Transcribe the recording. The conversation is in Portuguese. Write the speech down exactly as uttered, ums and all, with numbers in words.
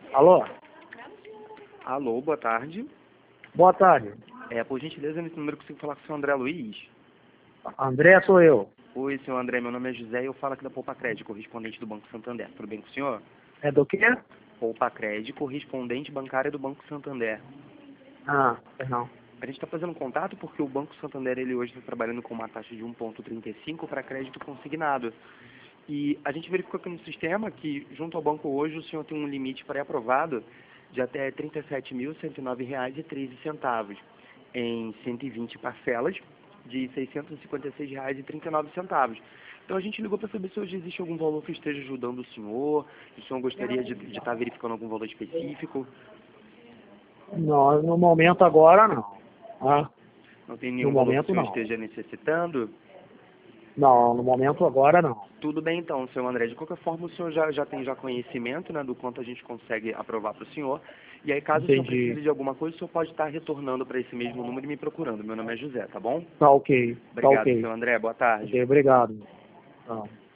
Alô? Alô, boa tarde. Boa tarde. É, por gentileza, nesse número eu consigo falar com o senhor André Luiz? André sou eu. Oi, senhor André, meu nome é José e eu falo aqui da Poupa Crédito, correspondente do Banco Santander. Tudo bem com o senhor? É do quê? Poupa Crédito, correspondente bancária do Banco Santander. Ah, não. A gente está fazendo contato porque o Banco Santander, ele hoje está trabalhando com uma taxa de um vírgula trinta e cinco para crédito consignado. E a gente verificou aqui no sistema que, junto ao banco hoje, o senhor tem um limite pré-aprovado de até trinta e sete mil, cento e nove reais e treze centavos, em cento e vinte parcelas de seiscentos e cinquenta e seis reais e trinta e nove centavos. Então a gente ligou para saber se hoje existe algum valor que esteja ajudando o senhor, se o senhor gostaria de de estar verificando algum valor específico. Não, no momento agora não. Ah, Não tem no nenhum valor que o momento senhor não. esteja necessitando? Não, no momento agora não. Tudo bem então, senhor André. De qualquer forma, o senhor já, já tem já conhecimento, né, do quanto a gente consegue aprovar para o senhor. E aí, caso o senhor Entendi. precise de alguma coisa, o senhor pode estar retornando para esse mesmo número e me procurando. Meu nome é José, tá bom? Tá ok. Tá Obrigado, ok. senhor André. Boa tarde. Ok, obrigado. Tá.